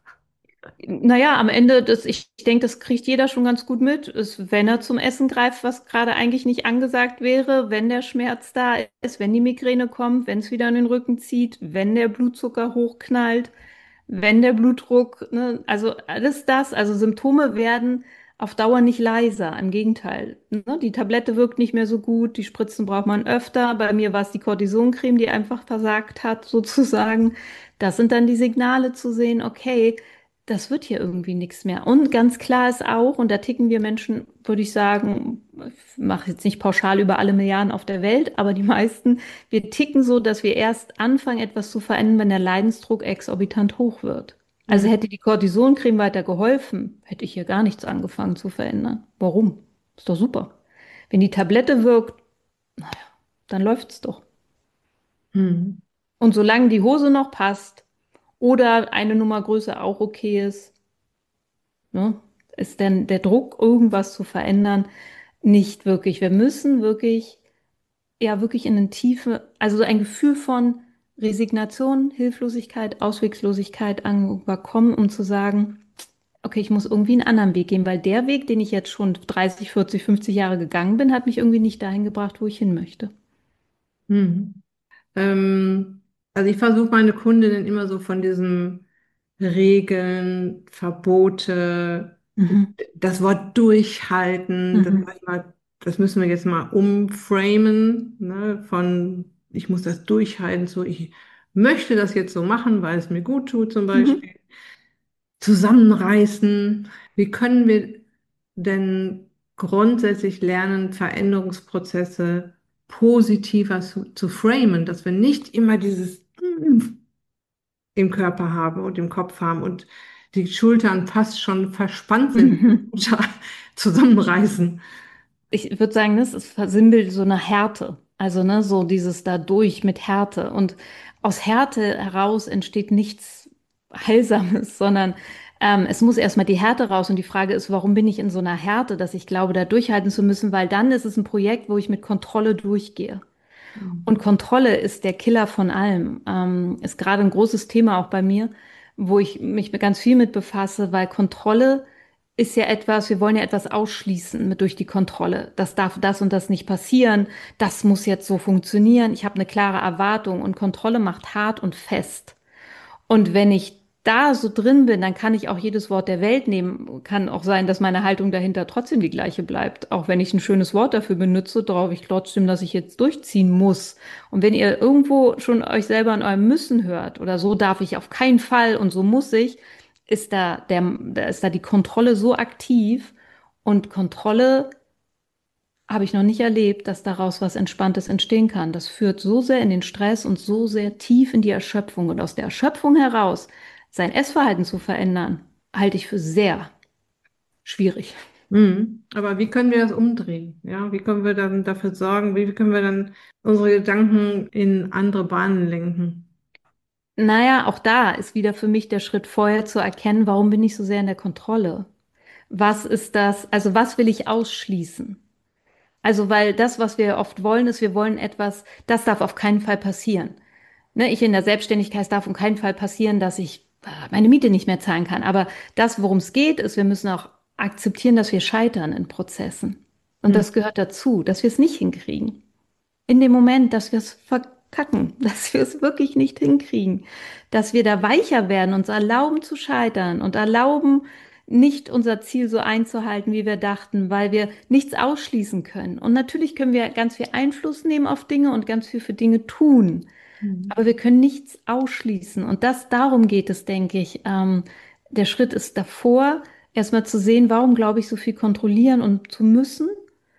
Naja, am Ende, das, ich denke, das kriegt jeder schon ganz gut mit, ist, wenn er zum Essen greift, was gerade eigentlich nicht angesagt wäre, wenn der Schmerz da ist, wenn die Migräne kommt, wenn es wieder in den Rücken zieht, wenn der Blutzucker hochknallt, wenn der Blutdruck, ne, also alles das, also Symptome werden auf Dauer nicht leiser, im Gegenteil. Ne? Die Tablette wirkt nicht mehr so gut, die Spritzen braucht man öfter. Bei mir war es die Cortisoncreme, die einfach versagt hat, sozusagen. Das sind dann die Signale zu sehen, okay, das wird hier irgendwie nichts mehr. Und ganz klar ist auch, und da ticken wir Menschen, würde ich sagen, ich mache jetzt nicht pauschal über alle Milliarden auf der Welt, aber die meisten, wir ticken so, dass wir erst anfangen, etwas zu verändern, wenn der Leidensdruck exorbitant hoch wird. Also Mhm. hätte die Cortisoncreme weiter geholfen, hätte ich hier gar nichts angefangen zu verändern. Warum? Ist doch super. Wenn die Tablette wirkt, naja, dann läuft's doch. Mhm. Und solange die Hose noch passt oder eine Nummer größer auch okay ist, ne, ist denn der Druck, irgendwas zu verändern, nicht wirklich. Wir müssen wirklich, ja, wirklich in eine Tiefe, also so ein Gefühl von Resignation, Hilflosigkeit, Ausweglosigkeit überkommen, um zu sagen, okay, ich muss irgendwie einen anderen Weg gehen, weil der Weg, den ich jetzt schon dreißig, vierzig, fünfzig Jahre gegangen bin, hat mich irgendwie nicht dahin gebracht, wo ich hin möchte. Mhm. Ähm, also ich versuche meine Kundinnen immer so von diesen Regeln, Verbote, Mhm. das Wort durchhalten, das, Mhm. sag ich mal, das müssen wir jetzt mal umframen, ne, von ich muss das durchhalten, so ich möchte das jetzt so machen, weil es mir gut tut zum Mhm. Beispiel. Zusammenreißen. Wie können wir denn grundsätzlich lernen, Veränderungsprozesse positiver zu, zu framen, dass wir nicht immer dieses im Körper haben und im Kopf haben und die Schultern fast schon verspannt sind, Mhm. zusammenreißen. Ich würde sagen, das ist versinnbildlich so eine Härte. Also, ne, so dieses dadurch mit Härte. Und aus Härte heraus entsteht nichts Heilsames, sondern ähm, es muss erstmal die Härte raus. Und die Frage ist, warum bin ich in so einer Härte, dass ich glaube, da durchhalten zu müssen? Weil dann ist es ein Projekt, wo ich mit Kontrolle durchgehe. Und Kontrolle ist der Killer von allem. Ähm, ist gerade ein großes Thema auch bei mir, wo ich mich ganz viel mit befasse, weil Kontrolle ist ja etwas, wir wollen ja etwas ausschließen mit durch die Kontrolle. Das darf das und das nicht passieren. Das muss jetzt so funktionieren. Ich habe eine klare Erwartung und Kontrolle macht hart und fest. Und wenn ich da so drin bin, dann kann ich auch jedes Wort der Welt nehmen. Kann auch sein, dass meine Haltung dahinter trotzdem die gleiche bleibt. Auch wenn ich ein schönes Wort dafür benutze, brauche ich trotzdem, dass ich jetzt durchziehen muss. Und wenn ihr irgendwo schon euch selber an eurem Müssen hört oder so darf ich auf keinen Fall und so muss ich, ist da der, da ist da die Kontrolle so aktiv und Kontrolle habe ich noch nicht erlebt, dass daraus was Entspanntes entstehen kann. Das führt so sehr in den Stress und so sehr tief in die Erschöpfung. Und aus der Erschöpfung heraus sein Essverhalten zu verändern, halte ich für sehr schwierig. Mhm. Aber wie können wir das umdrehen? Ja, wie können wir dann dafür sorgen, wie können wir dann unsere Gedanken in andere Bahnen lenken? Naja, auch da ist wieder für mich der Schritt vorher zu erkennen, warum bin ich so sehr in der Kontrolle? Was ist das? Also was will ich ausschließen? Also, weil das, was wir oft wollen, ist, wir wollen etwas, das darf auf keinen Fall passieren. Ne, ich in der Selbstständigkeit, es darf auf keinen Fall passieren, dass ich äh, meine Miete nicht mehr zahlen kann. Aber das, worum es geht, ist, wir müssen auch akzeptieren, dass wir scheitern in Prozessen. Und Mhm. das gehört dazu, dass wir es nicht hinkriegen. In dem Moment, dass wir es verkacken, dass wir es wirklich nicht hinkriegen, dass wir da weicher werden, uns erlauben zu scheitern und erlauben, nicht unser Ziel so einzuhalten, wie wir dachten, weil wir nichts ausschließen können. Und natürlich können wir ganz viel Einfluss nehmen auf Dinge und ganz viel für Dinge tun. Mhm. Aber wir können nichts ausschließen. Und das, darum geht es, denke ich. Ähm, der Schritt ist davor, erstmal zu sehen, warum glaube ich so viel kontrollieren und zu müssen.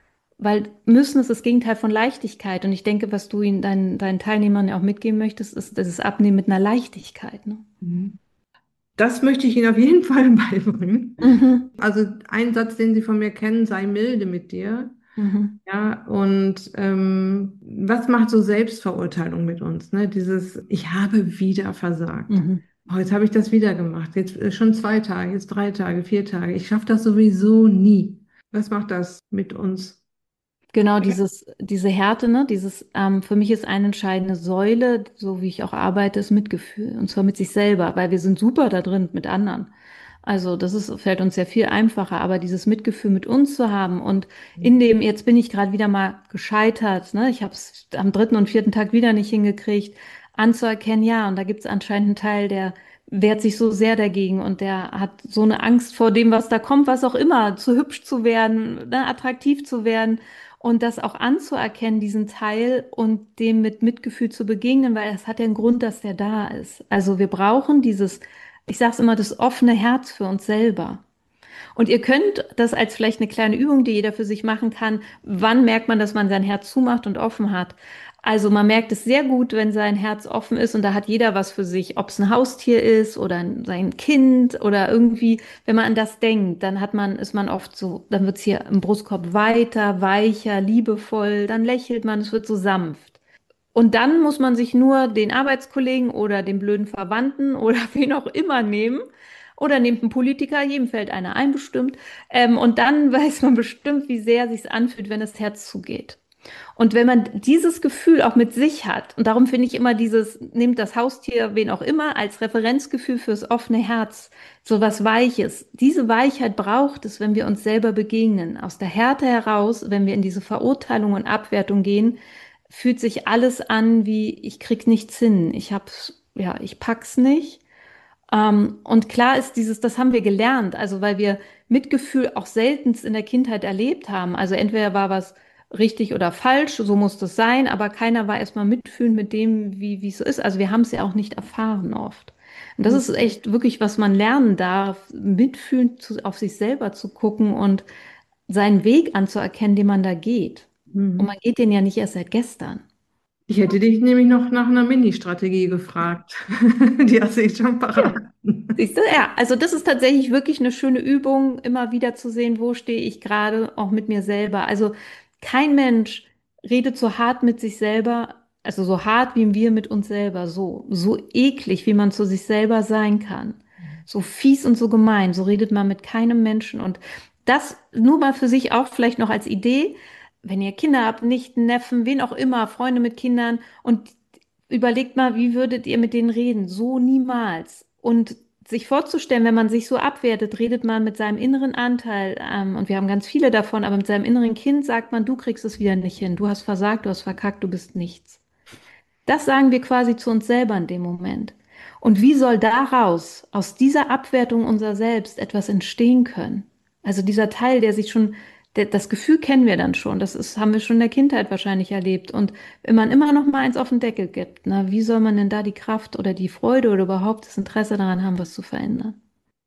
Weil müssen ist das Gegenteil von Leichtigkeit. Und ich denke, was du ihnen, deinen, deinen Teilnehmern ja auch mitgeben möchtest, ist das Abnehmen mit einer Leichtigkeit. Ne? Mhm. Das möchte ich Ihnen auf jeden Fall beibringen. Mhm. Also ein Satz, den Sie von mir kennen, sei milde mit dir. Mhm. Ja, und ähm, was macht so Selbstverurteilung mit uns? Ne? Dieses, ich habe wieder versagt. Mhm. Oh, jetzt habe ich das wieder gemacht. Jetzt äh, schon zwei Tage, jetzt drei Tage, vier Tage. Ich schaffe das sowieso nie. Was macht das mit uns? Genau, dieses, diese Härte, ne, dieses, ähm, für mich ist eine entscheidende Säule, so wie ich auch arbeite, ist Mitgefühl. Und zwar mit sich selber, weil wir sind super da drin mit anderen. Also das ist, fällt uns ja viel einfacher, aber dieses Mitgefühl mit uns zu haben und in dem, jetzt bin ich gerade wieder mal gescheitert, ne, ich habe es am dritten und vierten Tag wieder nicht hingekriegt, anzuerkennen, ja, und da gibt es anscheinend einen Teil, der wehrt sich so sehr dagegen und der hat so eine Angst vor dem, was da kommt, was auch immer, zu hübsch zu werden, ne, attraktiv zu werden. Und das auch anzuerkennen, diesen Teil und dem mit Mitgefühl zu begegnen, weil es hat ja einen Grund, dass der da ist. Also wir brauchen dieses, ich sage es immer, das offene Herz für uns selber. Und ihr könnt das als vielleicht eine kleine Übung, die jeder für sich machen kann. Wann merkt man, dass man sein Herz zumacht und offen hat? Also man merkt es sehr gut, wenn sein Herz offen ist und da hat jeder was für sich, ob es ein Haustier ist oder sein Kind oder irgendwie, wenn man an das denkt, dann hat man, ist man oft so, dann wird es hier im Brustkorb weiter, weicher, liebevoll, dann lächelt man, es wird so sanft. Und dann muss man sich nur den Arbeitskollegen oder den blöden Verwandten oder wen auch immer nehmen. Oder nehmt einen Politiker, jedem fällt einer ein bestimmt. Ähm, und dann weiß man bestimmt, wie sehr sich's anfühlt, wenn das Herz zugeht. Und wenn man dieses Gefühl auch mit sich hat, und darum finde ich immer dieses, nehmt das Haustier, wen auch immer, als Referenzgefühl fürs offene Herz, so was Weiches. Diese Weichheit braucht es, wenn wir uns selber begegnen. Aus der Härte heraus, wenn wir in diese Verurteilung und Abwertung gehen, fühlt sich alles an wie, ich krieg nichts hin, ich hab's, ja, ich pack's nicht. Ähm, und klar ist dieses, das haben wir gelernt, also weil wir Mitgefühl auch seltenst in der Kindheit erlebt haben. Also entweder war was richtig oder falsch, so muss das sein, aber keiner war erstmal mitfühlend mit dem, wie, wie es so ist. Also wir haben es ja auch nicht erfahren oft. Und das ist echt wirklich, was man lernen darf, mitfühlend zu, auf sich selber zu gucken und seinen Weg anzuerkennen, den man da geht. Und Mhm. man geht den ja nicht erst seit gestern. Ich hätte dich nämlich noch nach einer Mini-Strategie gefragt. Die hast du jetzt schon parat. Siehst du, ja, also das ist tatsächlich wirklich eine schöne Übung, immer wieder zu sehen, wo stehe ich gerade, auch mit mir selber. Also kein Mensch redet so hart mit sich selber, also so hart wie wir mit uns selber, so, so eklig, wie man zu sich selber sein kann. So fies und so gemein, so redet man mit keinem Menschen. Und das nur mal für sich auch vielleicht noch als Idee, wenn ihr Kinder habt, Nichten, Neffen, wen auch immer, Freunde mit Kindern und überlegt mal, wie würdet ihr mit denen reden? So niemals. Und sich vorzustellen, wenn man sich so abwertet, redet man mit seinem inneren Anteil, ähm, und wir haben ganz viele davon, aber mit seinem inneren Kind sagt man, du kriegst es wieder nicht hin, du hast versagt, du hast verkackt, du bist nichts. Das sagen wir quasi zu uns selber in dem Moment. Und wie soll daraus, aus dieser Abwertung unser Selbst, etwas entstehen können? Also dieser Teil, der sich schon, der, das Gefühl kennen wir dann schon, das ist, haben wir schon in der Kindheit wahrscheinlich erlebt. Und wenn man immer noch mal eins auf den Deckel gibt, na, wie soll man denn da die Kraft oder die Freude oder überhaupt das Interesse daran haben, was zu verändern?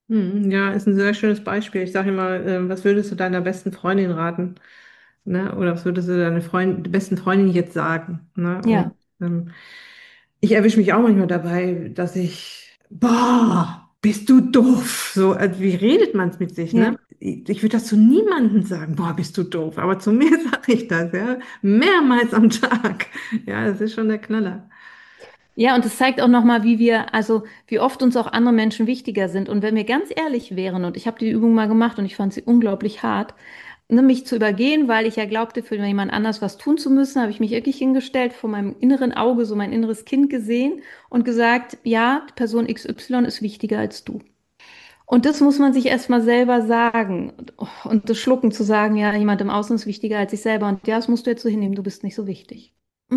Hm, ja, ist ein sehr schönes Beispiel. Ich sage immer, äh, was würdest du deiner besten Freundin raten? Ne? Oder was würdest du deiner Freund, besten Freundin jetzt sagen? Ne? Und Ja. ähm, ich erwische mich auch manchmal dabei, dass ich, boah, bist du doof. So, also wie redet man es mit sich, Ja. ne? Ich, ich würde das zu niemandem sagen, boah, bist du doof. Aber zu mir sage ich das, ja, mehrmals am Tag. Ja, das ist schon der Knaller. Ja, und es zeigt auch nochmal, wie wir, also wie oft uns auch andere Menschen wichtiger sind. Und wenn wir ganz ehrlich wären, und ich habe die Übung mal gemacht und ich fand sie unglaublich hart, ne, mich zu übergehen, weil ich ja glaubte, für jemand anders was tun zu müssen, habe ich mich wirklich hingestellt, vor meinem inneren Auge so mein inneres Kind gesehen und gesagt, ja, Person X Y ist wichtiger als du. Und das muss man sich erstmal selber sagen. Und, und das Schlucken zu sagen, ja, jemand im Außen ist wichtiger als ich selber. Und ja, das musst du jetzt so hinnehmen, du bist nicht so wichtig.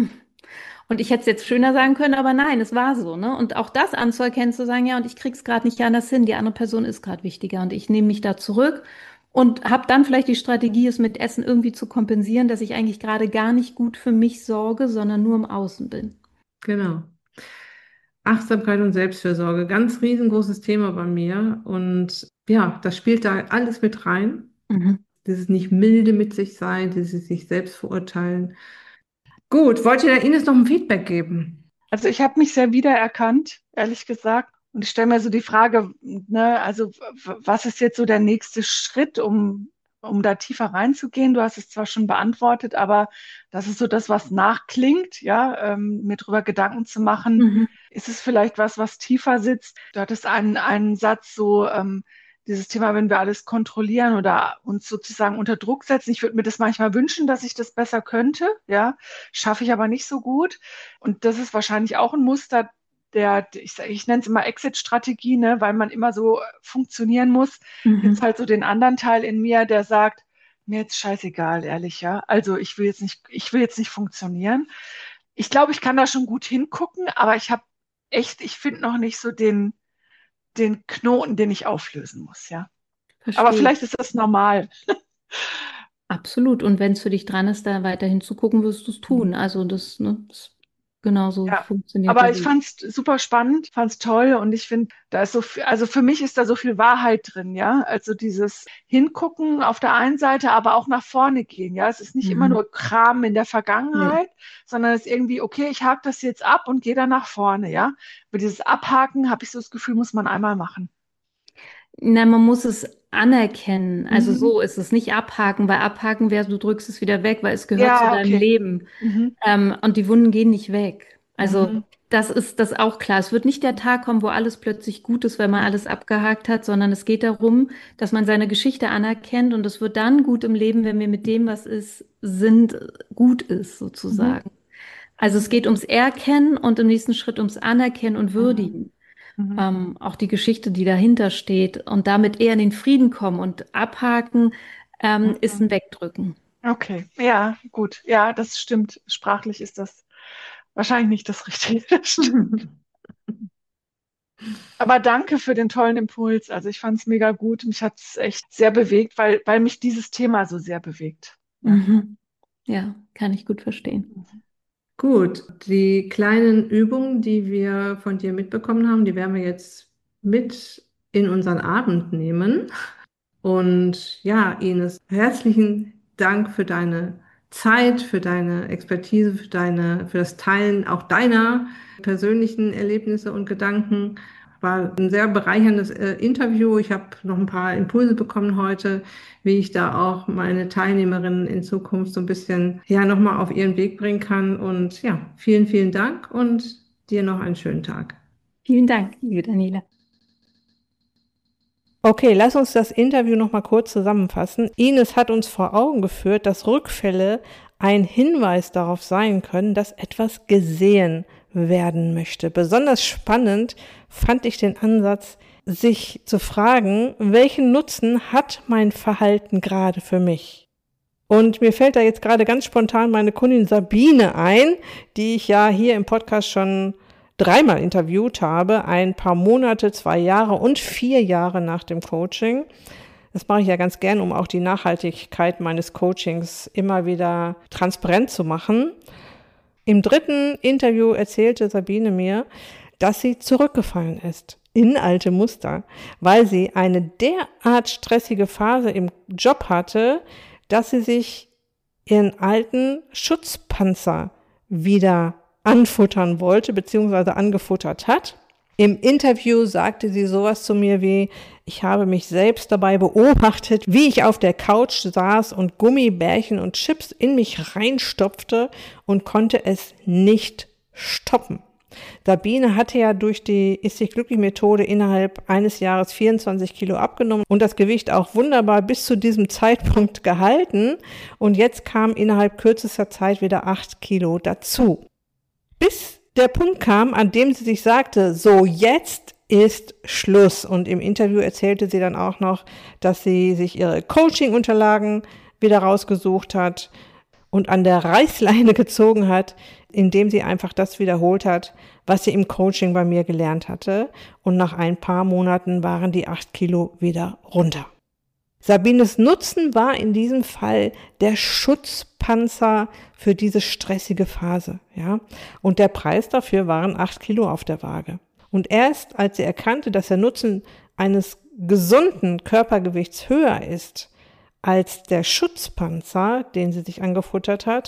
Und ich hätte es jetzt schöner sagen können, aber nein, es war so, ne? Und auch das anzuerkennen, zu sagen, ja, und ich krieg's gerade nicht anders hin, die andere Person ist gerade wichtiger und ich nehme mich da zurück und habe dann vielleicht die Strategie, es mit Essen irgendwie zu kompensieren, dass ich eigentlich gerade gar nicht gut für mich sorge, sondern nur im Außen bin. Genau. Achtsamkeit und Selbstfürsorge, ganz riesengroßes Thema bei mir. Und ja, das spielt da alles mit rein. Mhm. Dieses nicht milde mit sich sein, dieses sich selbst verurteilen. Gut, wollt ihr der Ines noch ein Feedback geben? Also ich habe mich sehr wiedererkannt, ehrlich gesagt. Und ich stelle mir so die Frage, ne, also w- was ist jetzt so der nächste Schritt, um, um da tiefer reinzugehen? Du hast es zwar schon beantwortet, aber das ist so das, was nachklingt, ja, ähm, mir drüber Gedanken zu machen. Mhm. Ist es vielleicht was, was tiefer sitzt? Du hattest einen, einen Satz so, ähm, dieses Thema, wenn wir alles kontrollieren oder uns sozusagen unter Druck setzen. Ich würde mir das manchmal wünschen, dass ich das besser könnte, ja, schaffe ich aber nicht so gut. Und das ist wahrscheinlich auch ein Muster der, ich, sag- ich nenne es immer Exit-Strategie, ne, weil man immer so funktionieren muss. Gibt es Mhm. halt so den anderen Teil in mir, der sagt, mir jetzt scheißegal, ehrlich, ja. Also ich will jetzt nicht, ich will jetzt nicht funktionieren. Ich glaube, ich kann da schon gut hingucken, aber ich habe echt, ich finde noch nicht so den, den Knoten, den ich auflösen muss, ja. Aber Verstehe. vielleicht ist das normal. Absolut. Und wenn es für dich dran ist, da weiterhin zu gucken, wirst du es tun. Also das, ne, das genauso Ja, funktioniert aber der ich Weg. fand es super spannend, fand es toll und ich finde, da ist so viel, also für mich ist da so viel Wahrheit drin, ja. Also dieses Hingucken auf der einen Seite, aber auch nach vorne gehen, ja. Es ist nicht immer Mhm. nur Kram in der Nee. Vergangenheit, sondern es ist irgendwie, okay, ich hake das jetzt ab und gehe dann nach vorne, ja. Aber dieses Abhaken, habe ich so das Gefühl, muss man einmal machen. Na, man muss es anerkennen. Also Mhm. so ist es nicht abhaken, weil abhaken wäre, du drückst es wieder weg, weil es gehört zu Ja, deinem okay. Leben. Mhm. Ähm, und die Wunden gehen nicht weg. Also Mhm. das ist das auch klar. Es wird nicht der Tag kommen, wo alles plötzlich gut ist, weil man alles abgehakt hat, sondern es geht darum, dass man seine Geschichte anerkennt und es wird dann gut im Leben, wenn wir mit dem, was ist, sind, gut ist, Mhm. sozusagen. Also es geht ums Erkennen und im nächsten Schritt ums Anerkennen und Mhm. Würdigen. Mhm. Ähm, auch die Geschichte, die dahinter steht und damit eher in den Frieden kommen und abhaken, ähm, ist Mhm. ein Wegdrücken. Okay, ja, gut. Ja, das stimmt. Sprachlich ist das wahrscheinlich nicht das Richtige. Das stimmt. Aber danke für den tollen Impuls. Also ich fand es mega gut. Mich hat es echt sehr bewegt, weil, weil mich dieses Thema so sehr bewegt. Ja. Mhm. Ja, kann ich gut verstehen. Gut, die kleinen Übungen, die wir von dir mitbekommen haben, die werden wir jetzt mit in unseren Abend nehmen. Und ja, Ines, herzlichen Dank für deine Zeit, für deine Expertise, für deine, für das Teilen auch deiner persönlichen Erlebnisse und Gedanken. War ein sehr bereicherndes äh, Interview. Ich habe noch ein paar Impulse bekommen heute, wie ich da auch meine Teilnehmerinnen in Zukunft so ein bisschen ja nochmal auf ihren Weg bringen kann. Und ja, vielen, vielen Dank und dir noch einen schönen Tag. Vielen Dank, liebe Daniela. Okay, lass uns das Interview noch mal kurz zusammenfassen. Ines hat uns vor Augen geführt, dass Rückfälle ein Hinweis darauf sein können, dass etwas gesehen werden möchte. Besonders spannend fand ich den Ansatz, sich zu fragen, welchen Nutzen hat mein Verhalten gerade für mich? Und mir fällt da jetzt gerade ganz spontan meine Kundin Sabine ein, die ich ja hier im Podcast schon dreimal interviewt habe, ein paar Monate, zwei Jahre und vier Jahre nach dem Coaching. Das mache ich ja ganz gern, um auch die Nachhaltigkeit meines Coachings immer wieder transparent zu machen. Im dritten Interview erzählte Sabine mir, dass sie zurückgefallen ist. in alte Muster, weil sie eine derart stressige Phase im Job hatte, dass sie sich ihren alten Schutzpanzer wieder anfuttern wollte, beziehungsweise angefuttert hat. Im Interview sagte sie sowas zu mir wie, ich habe mich selbst dabei beobachtet, wie ich auf der Couch saß und Gummibärchen und Chips in mich reinstopfte und konnte es nicht stoppen. Sabine hatte ja durch die Ist dich glücklich Methode innerhalb eines Jahres vierundzwanzig Kilo abgenommen und das Gewicht auch wunderbar bis zu diesem Zeitpunkt gehalten. Und jetzt kam innerhalb kürzester Zeit wieder acht Kilo dazu. Bis der Punkt kam, an dem sie sich sagte, so jetzt ist Schluss. Und im Interview erzählte sie dann auch noch, dass sie sich ihre Coaching-Unterlagen wieder rausgesucht hat und an der Reißleine gezogen hat, indem sie einfach das wiederholt hat, was sie im Coaching bei mir gelernt hatte. Und nach ein paar Monaten waren die acht Kilo wieder runter. Sabines Nutzen war in diesem Fall der Schutzpanzer für diese stressige Phase, ja. Und der Preis dafür waren acht Kilo auf der Waage. Und erst als sie erkannte, dass der Nutzen eines gesunden Körpergewichts höher ist als der Schutzpanzer, den sie sich angefuttert hat,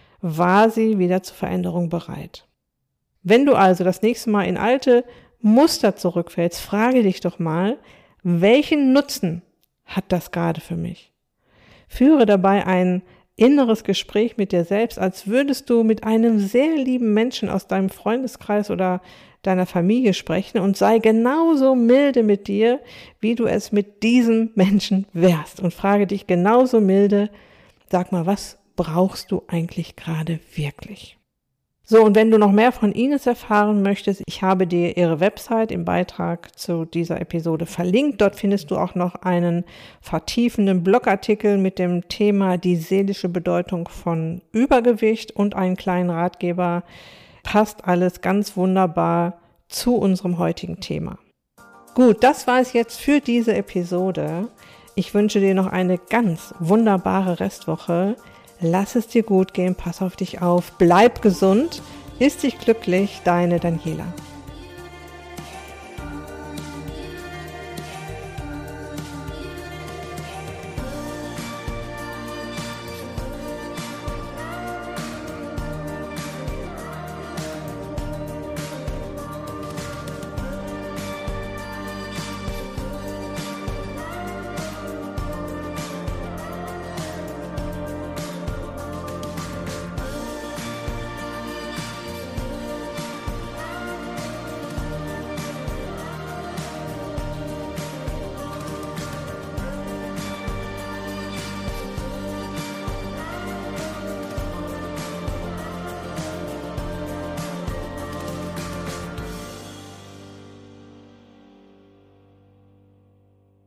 war sie wieder zur Veränderung bereit. Wenn du also das nächste Mal in alte Muster zurückfällst, frage dich doch mal, welchen Nutzen hat das gerade für mich? Führe dabei ein inneres Gespräch mit dir selbst, als würdest du mit einem sehr lieben Menschen aus deinem Freundeskreis oder deiner Familie sprechen und sei genauso milde mit dir, wie du es mit diesem Menschen wärst. Und frage dich genauso milde, sag mal, was brauchst du eigentlich gerade wirklich? So, und wenn du noch mehr von Ines erfahren möchtest, ich habe dir ihre Website im Beitrag zu dieser Episode verlinkt. Dort findest du auch noch einen vertiefenden Blogartikel mit dem Thema die seelische Bedeutung von Übergewicht und einen kleinen Ratgeber. Passt alles ganz wunderbar zu unserem heutigen Thema. Gut, das war es jetzt für diese Episode. Ich wünsche dir noch eine ganz wunderbare Restwoche. Lass es dir gut gehen, pass auf dich auf, bleib gesund, ist dich glücklich, deine Daniela.